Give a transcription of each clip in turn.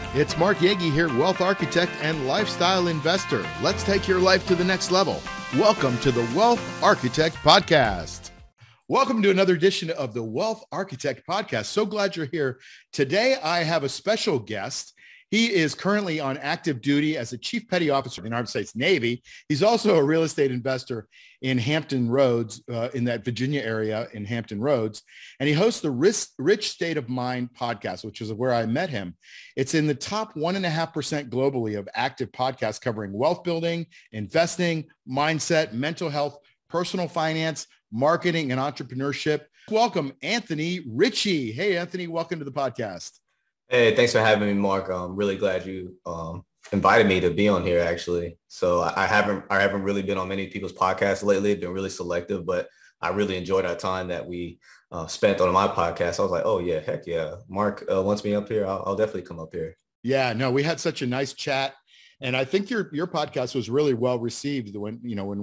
It's Mark Yagi here, wealth architect and lifestyle investor. Let's take your life to the next level. Welcome to the Wealth Architect Podcast. Welcome to another edition of the Wealth Architect Podcast. So glad you're here. Today, I have a special guest. He is currently on active duty as a Chief Petty Officer in the United States Navy. He's also a real estate investor in Hampton Roads, in that Virginia area in Hampton Roads. And he hosts the Rich State of Mind podcast, which is where I met him. It's in the top 1.5% globally of active podcasts covering wealth building, investing, mindset, mental health, personal finance, marketing, and entrepreneurship. Welcome, Anthony Ritchie. Hey, Anthony, welcome to the podcast. Hey, thanks for having me, Mark. I'm really glad you invited me to be on here, actually. So I haven't really been on many people's podcasts lately. I've been really selective, but I really enjoyed our time that we spent on my podcast. I was like, oh yeah, heck yeah. Mark wants me up here. I'll definitely come up here. Yeah, no, we had such a nice chat. And I think your podcast was really well received when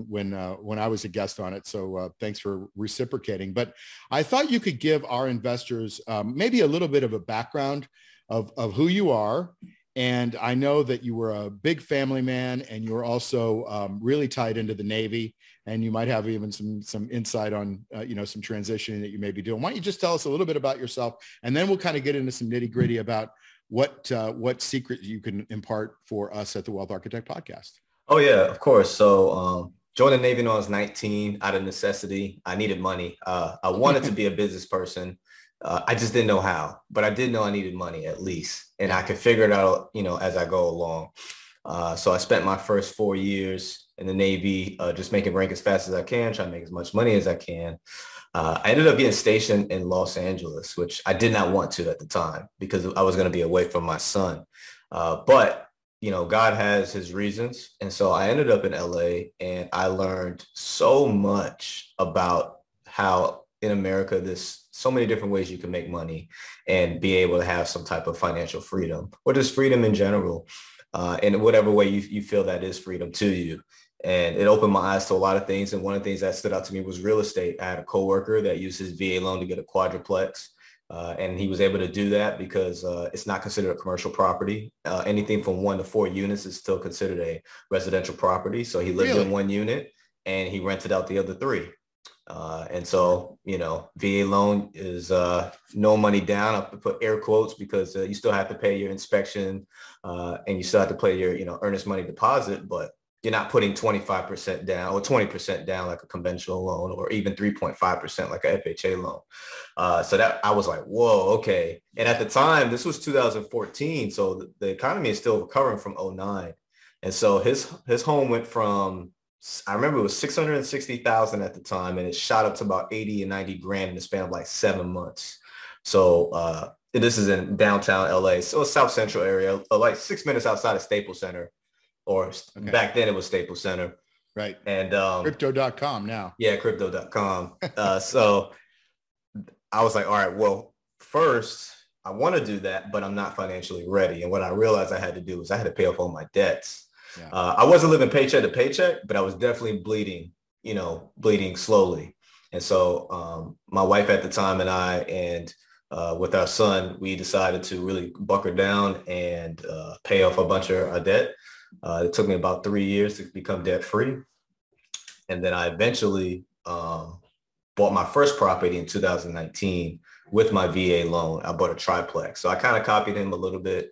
I was a guest on it. So thanks for reciprocating. But I thought you could give our investors maybe a little bit of a background of who you are. And I know that you were a big family man and you were also really tied into the Navy, and you might have even some insight on, some transitioning that you may be doing. Why don't you just tell us a little bit about yourself, and then we'll kind of get into some nitty gritty about what secret you can impart for us at the Wealth Architect Podcast. Oh yeah, of course. So joined the Navy when I was 19 out of necessity. I needed money. I wanted to be a business person. I just didn't know how, but I did know I needed money at least, and I could figure it out, as I go along. So I spent my first 4 years in the Navy, just making rank as fast as I can, trying to make as much money as I can. I ended up getting stationed in Los Angeles, which I did not want to at the time because I was going to be away from my son. But God has his reasons. And so I ended up in LA, and I learned so much about how in America, there's so many different ways you can make money and be able to have some type of financial freedom, or just freedom in general, in whatever way you feel that is freedom to you. And it opened my eyes to a lot of things. And one of the things that stood out to me was real estate. I had a coworker that used his VA loan to get a quadruplex. And he was able to do that because it's not considered a commercial property. Anything from 1 to 4 units is still considered a residential property. So he lived in 1 unit and he rented out the other 3. And so, VA loan is no money down. I put air quotes because you still have to pay your inspection and you still have to pay your, earnest money deposit, but you're not putting 25% down or 20% down like a conventional loan, or even 3.5% like a FHA loan. So that I was like, whoa, okay. And at the time, this was 2014. So the economy is still recovering from 2009. And so his home went from, I remember it was 660,000 at the time, and it shot up to about 80 and 90 grand in the span of like 7 months. So this is in downtown LA. So a South Central area, like 6 minutes outside of Staples Center. Or back then it was Staples Center. Right. And crypto.com now. Yeah, crypto.com. So I was like, all right, well, first I want to do that, but I'm not financially ready. And what I realized I had to do was I had to pay off all my debts. Yeah. I wasn't living paycheck to paycheck, but I was definitely bleeding slowly. And so my wife at the time and I, and with our son, we decided to really bunker down and pay off a bunch of our debt. It took me about 3 years to become debt free. And then I eventually bought my first property in 2019 with my VA loan. I bought a triplex. So I kind of copied him a little bit.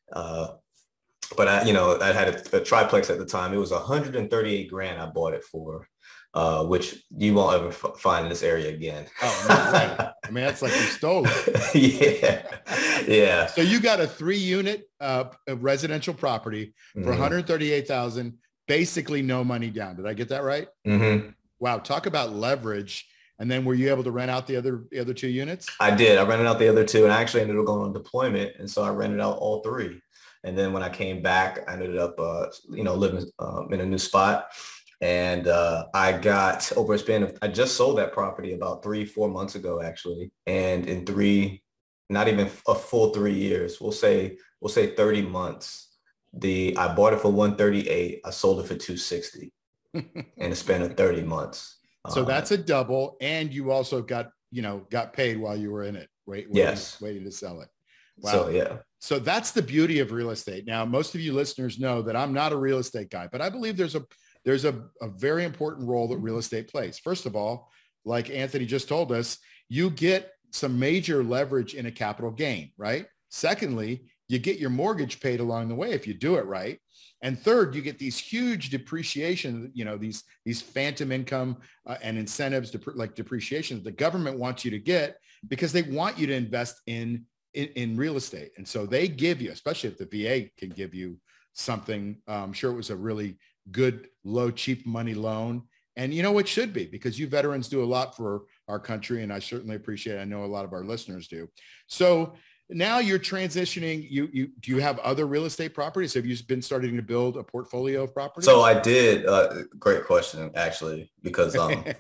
But I had a triplex at the time. It was 138 grand I bought it for, which you won't ever find in this area again. Oh, no, right. I mean, that's like you stole it. Yeah. So you got a 3-unit residential property for 138,000, basically no money down. Did I get that right? Mm-hmm. Wow. Talk about leverage. And then were you able to rent out the other 2 units? I did. I rented out the other 2, and I actually ended up going on deployment. And so I rented out all 3. And then when I came back, I ended up, living in a new spot. And I got over a span of, I just sold that property about 3-4 months ago, actually. And in not even a full 3 years, we'll say 30 months, I bought it for 138. I sold it for 260 in a span of 30 months. So that's a double. And you also got paid while you were in it, right? Yes. Waiting to sell it. Wow. So, yeah. So that's the beauty of real estate. Now, most of you listeners know that I'm not a real estate guy, but I believe there's a very important role that real estate plays. First of all, like Anthony just told us, you get some major leverage in a capital gain, right? Secondly, you get your mortgage paid along the way if you do it right. And third, you get these huge depreciation, these phantom income and incentives like depreciation that the government wants you to get because they want you to invest in real estate. And so they give you, especially if the VA can give you something, I'm sure it was a really good, low, cheap money loan. And it should be, because you veterans do a lot for our country. And I certainly appreciate it. I know a lot of our listeners do. So now you're transitioning. Do you have other real estate properties? Have you been starting to build a portfolio of properties? So I did. Great question, actually, because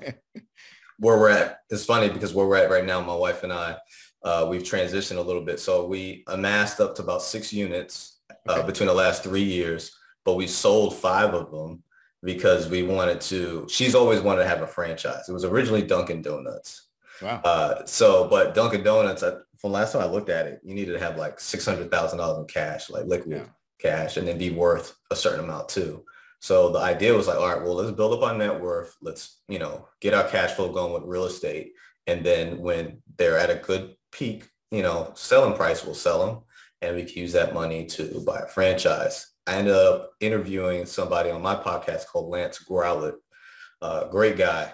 where we're at, it's funny because where we're at right now, my wife and I, we've transitioned a little bit. So we amassed up to about 6 units between the last 3 years, but we sold 5 of them because she's always wanted to have a franchise. It was originally Dunkin' Donuts. Wow. But Dunkin' Donuts, from last time I looked at it, you needed to have like $600,000 in cash, like liquid cash, and then be worth a certain amount too. So the idea was like, all right, well, let's build up our net worth. Let's, get our cash flow going with real estate. And then when they're at a good peak, selling price, we'll sell them, and we can use that money to buy a franchise. I ended up interviewing somebody on my podcast called Lance Growlett, great guy.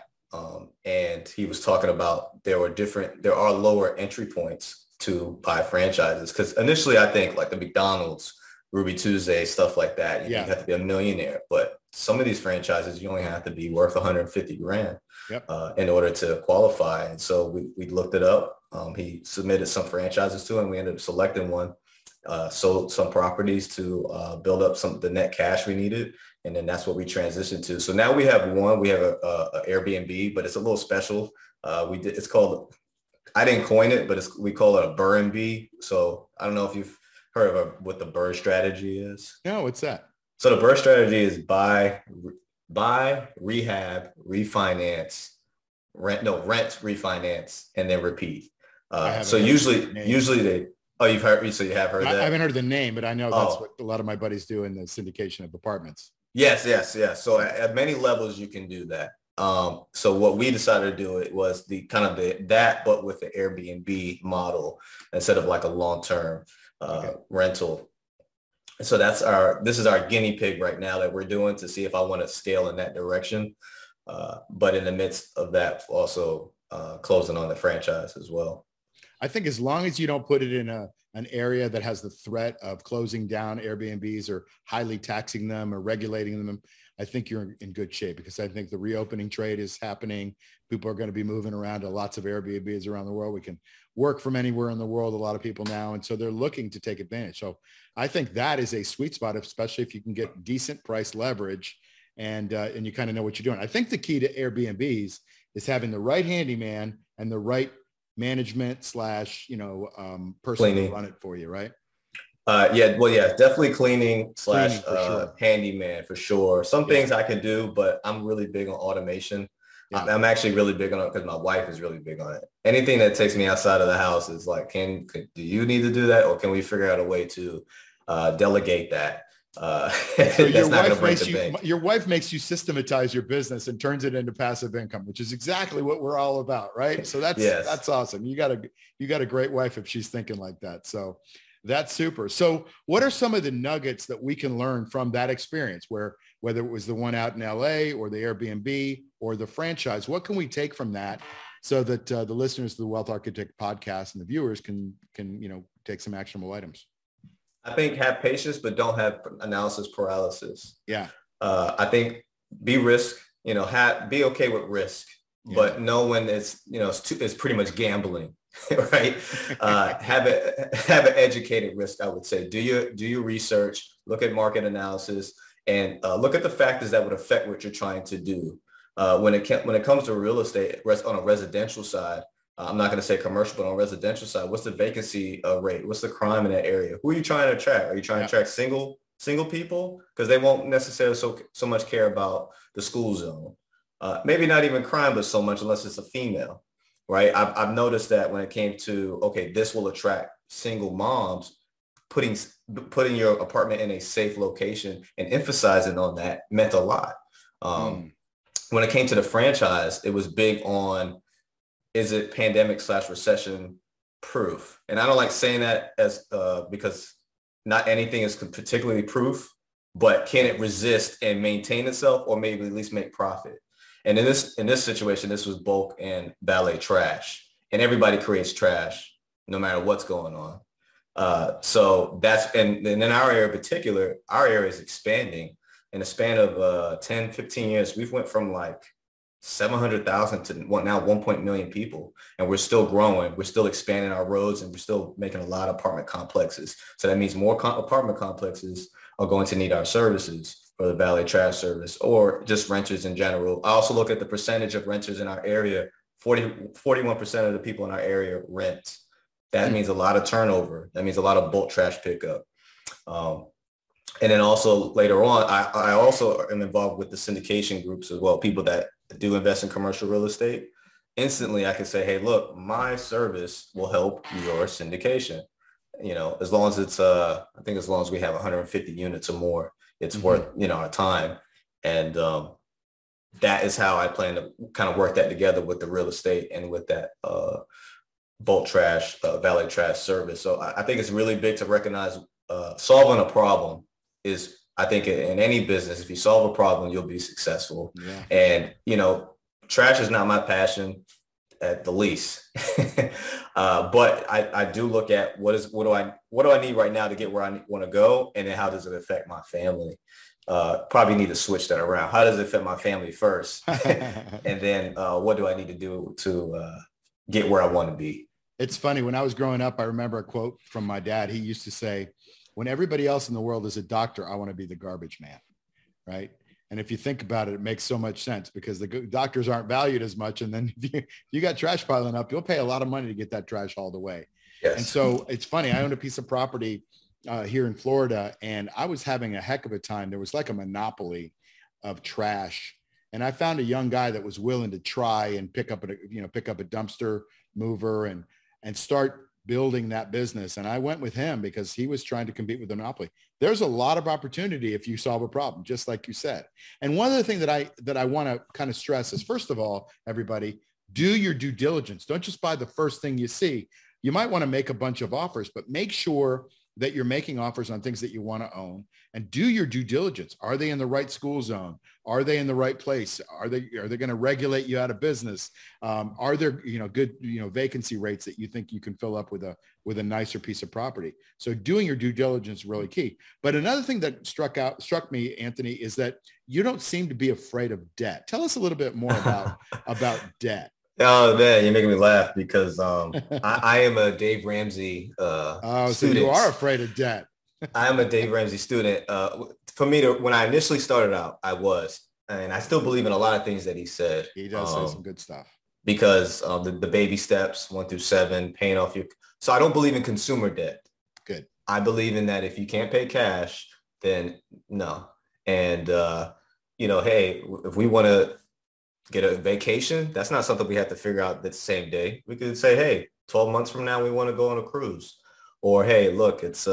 And he was talking about there are lower entry points to buy franchises. Because initially, I think like the McDonald's, Ruby Tuesday, stuff like that, you have to be a millionaire. But some of these franchises, you only have to be worth 150 grand in order to qualify. And so we looked it up. He submitted some franchises to him. We ended up selecting one, sold some properties to build up the net cash we needed. And then that's what we transitioned to. So now we have a Airbnb, but it's a little special. It's called, I didn't coin it, but we call it a BRRRR. So I don't know if you've heard of what the BRRRR strategy is. No, what's that? So the BRRRR strategy is buy, rehab, refinance, rent, refinance, and then repeat. So usually they, you have heard that? I haven't heard the name, but I know that's what a lot of my buddies do in the syndication of apartments. Yes. So at many levels you can do that. So what we decided to do, it was but with the Airbnb model instead of like a long-term rental. So this is our guinea pig right now that we're doing to see if I want to scale in that direction. But in the midst of that, also closing on the franchise as well. I think as long as you don't put it in an area that has the threat of closing down Airbnbs or highly taxing them or regulating them, I think you're in good shape, because I think the reopening trade is happening. People are going to be moving around to lots of Airbnbs around the world. We can work from anywhere in the world, a lot of people now. And so they're looking to take advantage. So I think that is a sweet spot, especially if you can get decent price leverage and you kind of know what you're doing. I think the key to Airbnbs is having the right handyman and the right management / person to run it for you, right? Definitely cleaning / sure. handyman for sure. Some things I can do, but I'm really big on automation. I'm actually really big on it because my wife is really big on it. Anything that takes me outside of the house is like, do you need to do that, or can we figure out a way to delegate that? So your wife makes you systematize your business and turns it into passive income, which is exactly what we're all about, right? So that's awesome. You got a great wife if she's thinking like that. So that's super. So what are some of the nuggets that we can learn from that experience, whether it was the one out in LA or the Airbnb or the franchise? What can we take from that so that the listeners of the Wealth Architect podcast and the viewers can take some actionable items? I think have patience, but don't have analysis paralysis. Yeah. I think be be okay with risk, but know when it's pretty much gambling, right? Have an educated risk, I would say. Do your research, look at market analysis, and look at the factors that would affect what you're trying to do. When it comes to real estate on a residential side, I'm not going to say commercial, but on residential side, what's the vacancy rate? What's the crime in that area? Who are you trying to attract? Are you trying to attract single people? Because they won't necessarily so much care about the school zone. Maybe not even crime, but so much unless it's a female, right? I've noticed that when it came to, this will attract single moms, putting your apartment in a safe location and emphasizing on that meant a lot. When it came to the franchise, it was big on, is it pandemic/recession proof? And I don't like saying that as because not anything is particularly proof, but can it resist and maintain itself, or maybe at least make profit? And in this situation, this was bulk and valet trash, and everybody creates trash no matter what's going on. So that's, and in our area in particular, our area is expanding. In a span of 10, 15 years, we've went from like 700,000 to now 1 million people, and we're still growing. We're still expanding our roads, and we're still making a lot of apartment complexes. So that means more apartment complexes are going to need our services, or the valet trash service, or just renters in general. I also look at the percentage of renters in our area. 41% of the people in our area rent. That means a lot of turnover. That means a lot of bulk trash pickup. And then also later on, I also am involved with the syndication groups as well, people that do invest in commercial real estate. Instantly, I can say, hey, look, my service will help your syndication. As long as it's, I think as long as we have 150 units or more, it's worth, our time. And that is how I plan to kind of work that together with the real estate and with that bulk trash, valet trash service. So I think it's really big to recognize solving a problem is, I think in any business, if you solve a problem, you'll be successful. Yeah. And, trash is not my passion at the least. But I do look at what do I need right now to get where I want to go? And then how does it affect my family? Probably need to switch that around. How does it affect my family first? And then what do I need to do to get where I want to be? It's funny. When I was growing up, I remember a quote from my dad. He used to say, when everybody else in the world is a doctor, I want to be the garbage man. Right. And if you think about it, it makes so much sense because the doctors aren't valued as much. And then if you got trash piling up, you'll pay a lot of money to get that trash hauled away. Yes. And so it's funny. I own a piece of property here in Florida, and I was having a heck of a time. There was like a monopoly of trash. And I found a young guy that was willing to try and pick up a dumpster mover and start building that business. And I went with him because he was trying to compete with the monopoly. There's a lot of opportunity if you solve a problem, just like you said. And one other thing that I want to kind of stress is, first of all, everybody, do your due diligence. Don't just buy the first thing you see. You might want to make a bunch of offers, but make sure that you're making offers on things that you want to own, and do your due diligence. Are they in the right school zone? Are they in the right place? Are they going to regulate you out of business? Are there, good, vacancy rates that you think you can fill up with a nicer piece of property? So doing your due diligence is really key. But another thing that struck me, Anthony, is that you don't seem to be afraid of debt. Tell us a little bit more about debt. Oh man, you're making me laugh because I am a Dave Ramsey student. So you are afraid of debt. I am a Dave Ramsey student. For me, when I initially started out, I was, and I still believe in a lot of things that he said. He does say some good stuff. Because the baby steps 1 through 7, paying off your. So I don't believe in consumer debt. Good. I believe in that if you can't pay cash, then no. And hey, if we want to get a vacation, that's not something we have to figure out the same day. We could say, hey, 12 months from now, we want to go on a cruise. Or, hey, look, it's,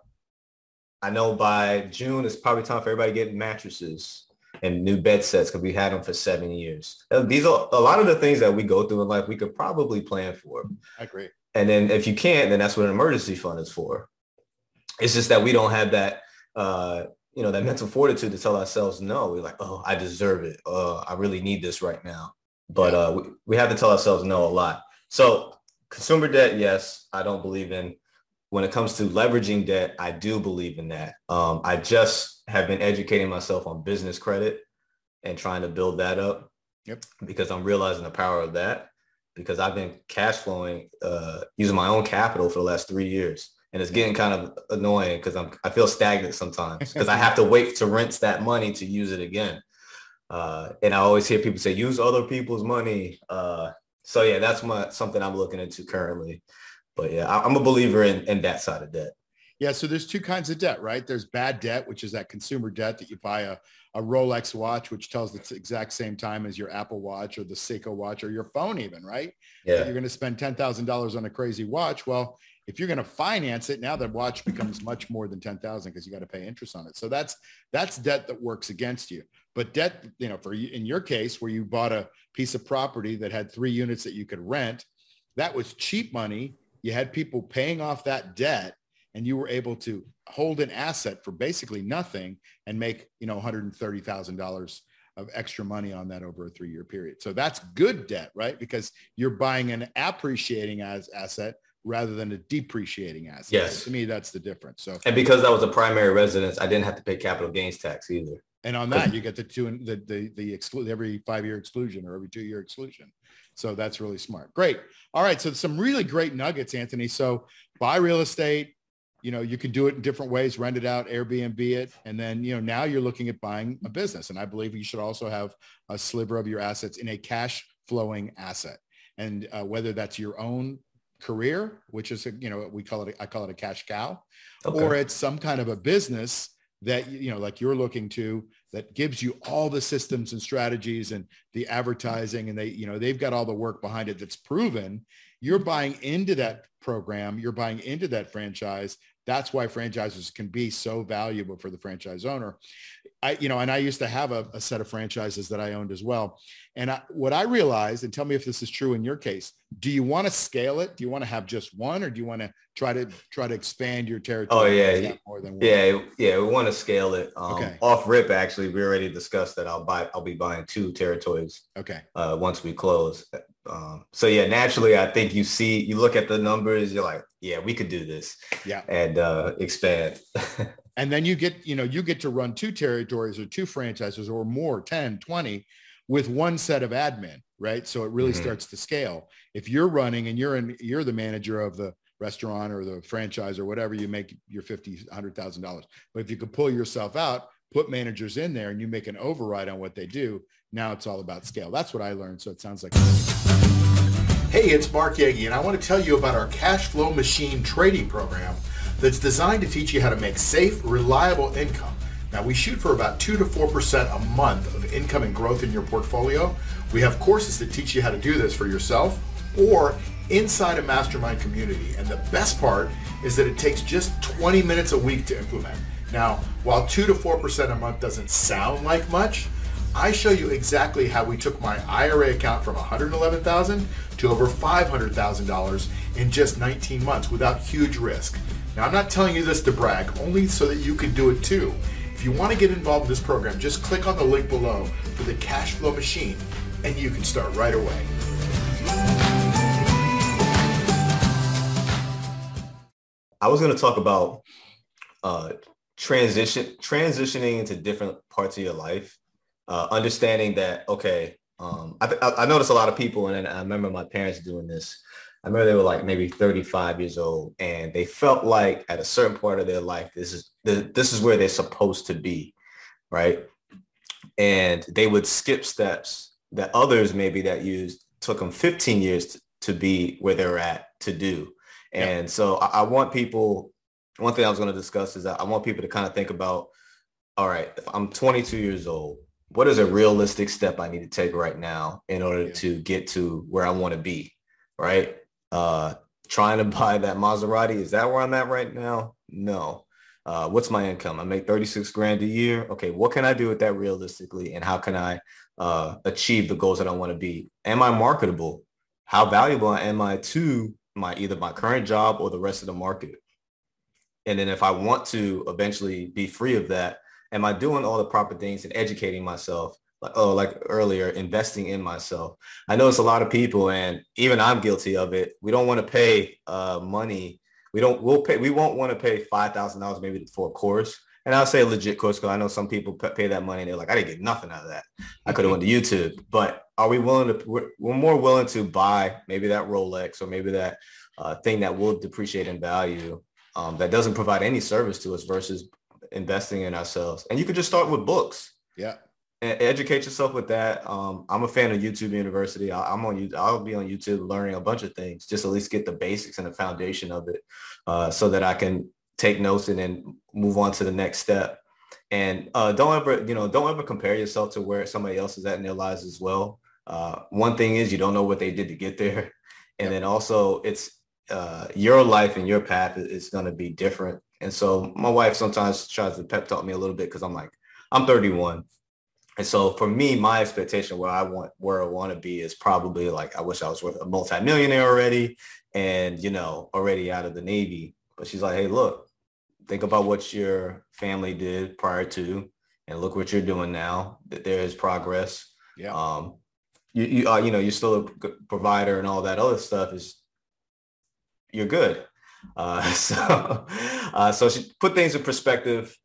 I know by June, it's probably time for everybody getting mattresses and new bed sets because we had them for 7 years. These are a lot of the things that we go through in life we could probably plan for. I agree. And then if you can't, then that's what an emergency fund is for. It's just that we don't have that, that mental fortitude to tell ourselves, no, we're like, oh, I deserve it. I really need this right now. But we have to tell ourselves no a lot. So consumer debt, yes, I don't believe in. When it comes to leveraging debt, I do believe in that. I just have been educating myself on business credit and trying to build that up. Yep. Because I'm realizing the power of that, because I've been cash flowing, using my own capital for the last 3 years. And it's getting kind of annoying because I feel stagnant sometimes because I have to wait to rinse that money to use it again. And I always hear people say, use other people's money. So yeah, that's something I'm looking into currently. But yeah, I'm a believer in that side of debt. Yeah. So there's two kinds of debt, right? There's bad debt, which is that consumer debt that you buy a Rolex watch, which tells the exact same time as your Apple Watch or the Seiko watch or your phone even, right? Yeah. But you're going to spend $10,000 on a crazy watch. Well, If you're going to finance it, now the watch becomes much more than 10,000 because you got to pay interest on it. So that's debt that works against you. But debt, for you, in your case, where you bought a piece of property that had 3 units that you could rent, that was cheap money. You had people paying off that debt, and you were able to hold an asset for basically nothing and make, $130,000 of extra money on that over a 3-year period. So that's good debt, right? Because you're buying an appreciating asset rather than a depreciating asset. Yes. So to me, that's the difference. So, and because that was a primary residence, I didn't have to pay capital gains tax either. And on that, you get the exclude every 5-year exclusion or every 2-year exclusion. So that's really smart. Great. All right. So some really great nuggets, Anthony. So buy real estate. You can do it in different ways, rent it out, Airbnb it. And then, now you're looking at buying a business. And I believe you should also have a sliver of your assets in a cash flowing asset. And whether that's your own career, which is, I call it a cash cow, okay, or it's some kind of a business that, like you're looking to, that gives you all the systems and strategies and the advertising, and they've got all the work behind it that's proven. You're buying into that program. You're buying into that franchise. That's why franchisers can be so valuable for the franchise owner. I used to have a set of franchises that I owned as well. And what I realized, and tell me if this is true in your case, do you want to scale it? Do you want to have just one, or do you want to try to expand your territory? Oh yeah. More than one? Yeah. We want to scale it. Okay. Off rip, actually, we already discussed that I'll be buying 2 territories. Okay. Once we close. So yeah, naturally, I think you look at the numbers, you're like, yeah, we could do this. Yeah. And expand. And then you get to run 2 territories or 2 franchises or more, 10, 20 with one set of admin, right? So it really starts to scale. If you're running and you're the manager of the restaurant or the franchise or whatever, you make your $50,000, $100,000. But if you could pull yourself out, put managers in there, and you make an override on what they do, now it's all about scale. That's what I learned. So it sounds like. Hey, it's Mark Yagi, and I want to tell you about our cash flow machine trading program that's designed to teach you how to make safe, reliable income. Now, we shoot for about 2 to 4% a month of income and growth in your portfolio. We have courses that teach you how to do this for yourself or inside a mastermind community. And the best part is that it takes just 20 minutes a week to implement. Now, while 2 to 4% a month doesn't sound like much, I show you exactly how we took my IRA account from $111,000 to over $500,000 in just 19 months without huge risk. Now, I'm not telling you this to brag, only so that you can do it too. If you want to get involved in this program, just click on the link below for the cash flow machine, and you can start right away. I was going to talk about transitioning into different parts of your life, understanding that, okay, I noticed a lot of people, and I remember my parents doing this. I remember they were like maybe 35 years old, and they felt like at a certain part of their life, this is where they're supposed to be, right? And they would skip steps that others maybe that took them 15 years to be where they're at to do. And so I want people, one thing I was going to discuss is that I want people to kind of think about, all right, if I'm 22 years old, what is a realistic step I need to take right now in order to get to where I want to be, right? Trying to buy that Maserati, is that where I'm at right now? No. What's my income? I make 36 grand a year. Okay, what can I do with that realistically? And how can I achieve the goals that I want to be? Am I marketable? How valuable am I to either my current job or the rest of the market? And then if I want to eventually be free of that, am I doing all the proper things and educating myself? Like earlier, investing in myself. I know it's a lot of people, and even I'm guilty of it. We don't want to pay money. We won't want to pay $5,000 maybe for a course. And I'll say a legit course, because I know some people pay that money and they're like, I didn't get nothing out of that. I could have went to YouTube. But are we willing to, we're more willing to buy maybe that Rolex or maybe that thing that will depreciate in value that doesn't provide any service to us versus investing in ourselves. And you could just start with books. Yeah. And educate yourself with that. I'm a fan of YouTube University. I'll be on YouTube learning a bunch of things, just at least get the basics and the foundation of it so that I can take notes and then move on to the next step. And don't ever compare yourself to where somebody else is at in their lives as well. One thing is you don't know what they did to get there. And then also it's your life and your path is going to be different. And so my wife sometimes tries to pep talk me a little bit because I'm 31. And so for me, my expectation where I want to be is probably like, I wish I was worth a multimillionaire already and, already out of the Navy. But she's like, hey, look, think about what your family did prior to, and look what you're doing now. That there is progress. Yeah. You're still a provider and all that other stuff you're good. So she put things in perspective.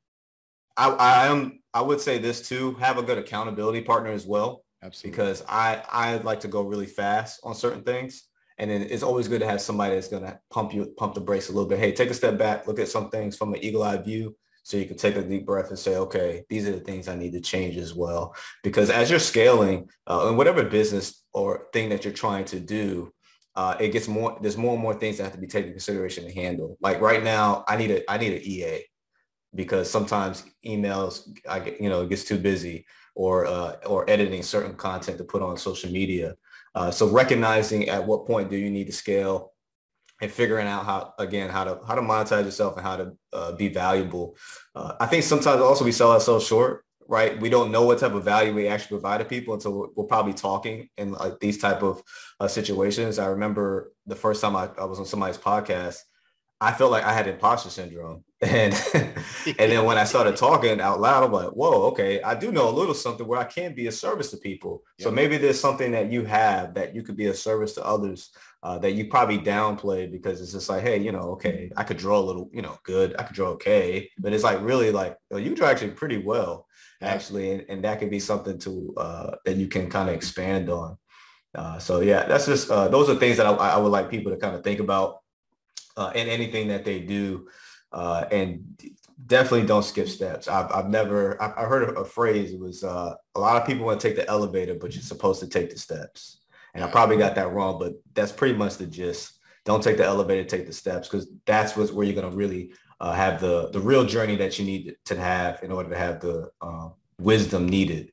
I would say this too, have a good accountability partner as well. Absolutely. Because I like to go really fast on certain things. And then it's always good to have somebody that's going to pump the brakes a little bit. Hey, take a step back, look at some things from an eagle-eye view so you can take a deep breath and say, okay, these are the things I need to change as well. Because as you're scaling in whatever business or thing that you're trying to do, there's more and more things that have to be taken into consideration to handle. Like right now, I need an EA because sometimes emails, it gets too busy or editing certain content to put on social media. So recognizing at what point do you need to scale and figuring out how to monetize yourself and how to be valuable. I think sometimes also we sell ourselves short, right? We don't know what type of value we actually provide to people until we're probably talking in like these type of situations. I remember the first time I was on somebody's podcast, I felt like I had imposter syndrome. And and then when I started talking out loud, I'm like, whoa, okay, I do know a little something where I can be a service to people. Yep. So maybe there's something that you have that you could be a service to others that you probably downplay because it's just like, hey, okay, I could draw a little, good. I could draw okay. But it's like really like, you draw actually pretty well, actually. And that could be something to that you can kind of expand on. So yeah, that's just those are things that I would like people to kind of think about in anything that they do. And definitely don't skip steps. I heard a phrase. It was a lot of people want to take the elevator, but you're supposed to take the steps. And I probably got that wrong, but that's pretty much the gist. Don't take the elevator, take the steps, because that's where you're going to really have the real journey that you need to have in order to have the wisdom needed.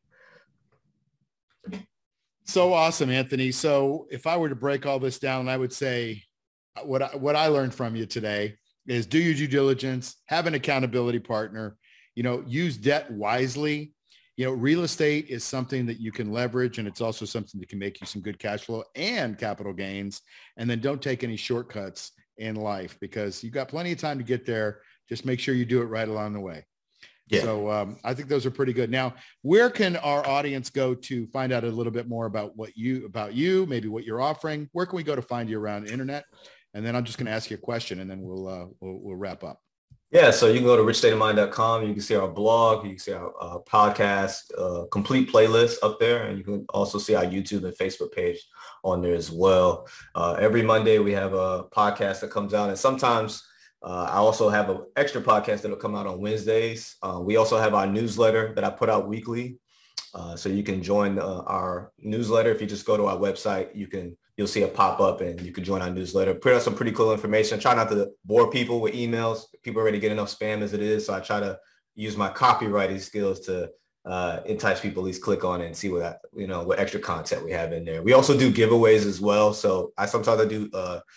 So awesome, Anthony. So if I were to break all this down, I would say what I learned from you today is do your due diligence, have an accountability partner, use debt wisely. Real estate is something that you can leverage, and it's also something that can make you some good cash flow and capital gains. And then don't take any shortcuts in life because you've got plenty of time to get there. Just make sure you do it right along the way. Yeah. So I think those are pretty good. Now, where can our audience go to find out a little bit more about you, maybe what you're offering? Where can we go to find you around the internet? And then I'm just going to ask you a question, and then we'll wrap up. Yeah, so you can go to richstateofmind.com. You can see our blog. You can see our podcast, complete playlist up there. And you can also see our YouTube and Facebook page on there as well. Every Monday, we have a podcast that comes out. And sometimes I also have an extra podcast that will come out on Wednesdays. We also have our newsletter that I put out weekly. So you can join our newsletter. If you just go to our website, you'll see a pop-up and you can join our newsletter. Put out some pretty cool information. Try not to bore people with emails. People already get enough spam as it is. So I try to use my copywriting skills to entice people at least click on it and see what extra content we have in there. We also do giveaways as well. So I sometimes do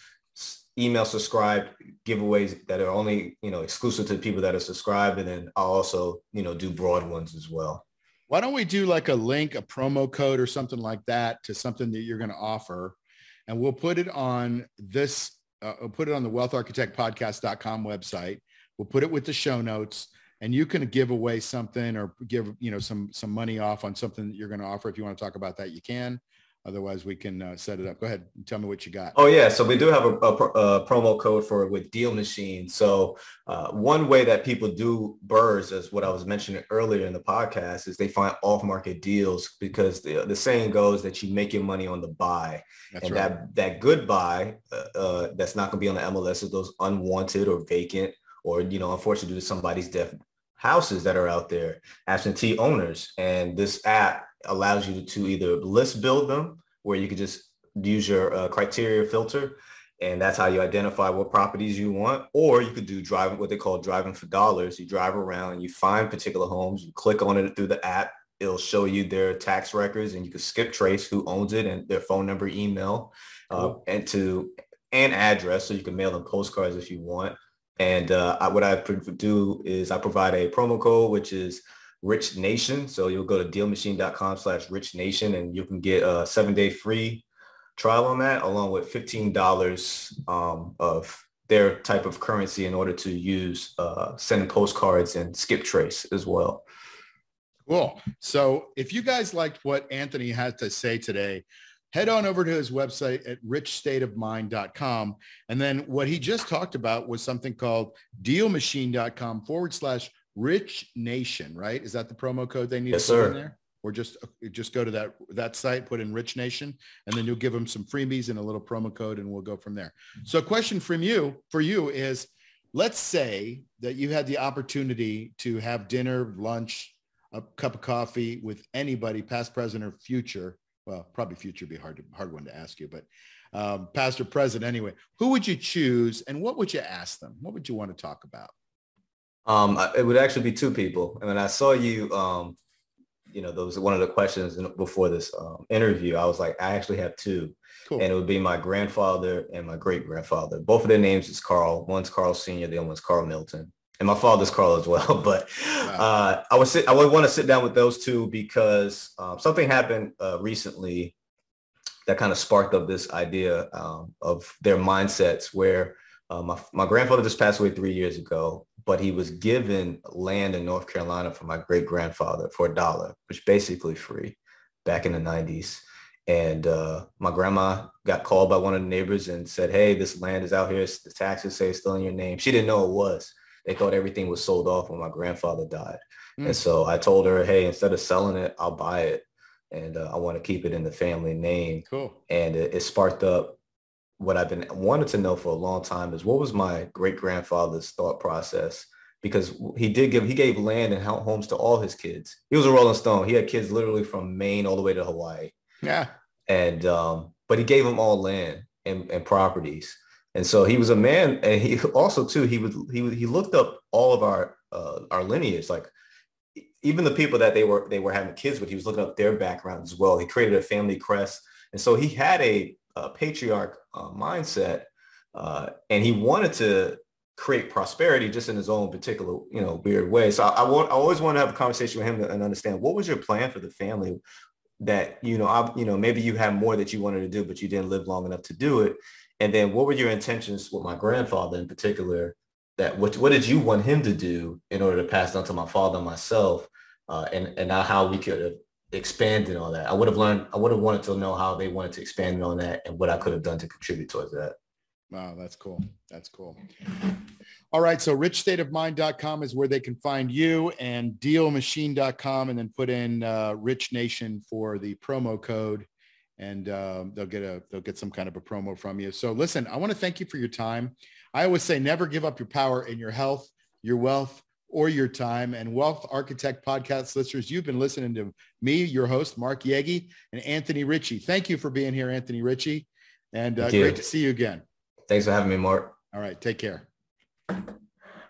email subscribe giveaways that are only, exclusive to people that are subscribed. And then I'll also, do broad ones as well. Why don't we do like a link, a promo code or something like that to something that you're going to offer? And we'll put it on this, we'll put it on the wealtharchitectpodcast.com website. We'll put it with the show notes, and you can give away something or give, some money off on something that you're going to offer. If you want to talk about that, you can. Otherwise, we can set it up. Go ahead and tell me what you got. Oh, yeah. So we do have a promo code with Deal Machine. So one way that people do BRRRRs, as what I was mentioning earlier in the podcast, is they find off-market deals because the saying goes that you make your money on the buy. That's and right. that good buy that's not going to be on the MLS is those unwanted or vacant or, unfortunately, due to somebody's death, houses that are out there, absentee owners. And this app allows you to either list build them, where you could just use your criteria filter, and that's how you identify what properties you want. Or you could do what they call driving for dollars. You drive around and you find particular homes, you click on it through the app, it'll show you their tax records, and you can skip trace who owns it and their phone number, email, cool. And to and address, so you can mail them postcards if you want. And what I do is I provide a promo code, which is Rich Nation. So you'll go to dealmachine.com/Rich Nation, and you can get a 7-day free trial on that, along with $15 of their type of currency in order to use sending postcards and skip trace as well. Cool. So if you guys liked what Anthony had to say today, head on over to his website at richstateofmind.com. And then what he just talked about was something called dealmachine.com/Rich Nation, right? Is that the promo code they need Yes, to put sir. in there? Or just go to that site, put in Rich Nation, and then you'll give them some freebies and a little promo code, and we'll go from there. So a question for you is, let's say that you had the opportunity to have dinner, lunch, a cup of coffee with anybody, past, present, or future. Well, probably future would be hard one to ask you, but past or present anyway. Who would you choose, and what would you ask them? What would you want to talk about? It would actually be two people. And when I saw you, that was one of the questions before this interview. I was like, I actually have two. Cool. And it would be my grandfather and my great-grandfather. Both of their names is Carl. One's Carl Sr., the other one's Carl Milton. And my father's Carl as well. But wow. I would want to sit down with those two because something happened recently that kind of sparked up this idea of their mindsets where my grandfather just passed away 3 years ago, but he was given land in North Carolina from my great-grandfather for $1, which basically free back in the 90s. And my grandma got called by one of the neighbors and said, hey, this land is out here. The taxes say it's still in your name. She didn't know it was. They thought everything was sold off when my grandfather died. And so I told her, hey, instead of selling it, I'll buy it. And I want to keep it in the family name. Cool. And it sparked up what I've been wanted to know for a long time is what was my great-grandfather's thought process? Because he gave land and homes to all his kids. He was a Rolling Stone. He had kids literally from Maine all the way to Hawaii. Yeah. And, but he gave them all land and properties. And so he was a man, and he also too, he looked up all of our lineage, like even the people that they were having kids with, he was looking up their background as well. He created a family crest. And so he had a patriarch mindset, and he wanted to create prosperity just in his own particular, weird way. So I always want to have a conversation with him and understand, what was your plan for the family that, maybe you had more that you wanted to do, but you didn't live long enough to do it. And then what were your intentions with my grandfather in particular, that what did you want him to do in order to pass on to my father and myself, and now how we could have expanded on that. I would have wanted to know how they wanted to expand on that and what I could have done to contribute towards that. Wow, that's cool. That's cool. All right. So richstateofmind.com is where they can find you, and dealmachine.com, and then put in Rich Nation for the promo code, and they'll get some kind of a promo from you. So listen, I want to thank you for your time. I always say, never give up your power in your health, your wealth, or your time. And Wealth Architect podcast listeners, you've been listening to me, your host, Mark Yegi, and Anthony Ritchie. Thank you for being here, Anthony Ritchie. And great to see you again. Thanks for having me, Mark. All right. Take care.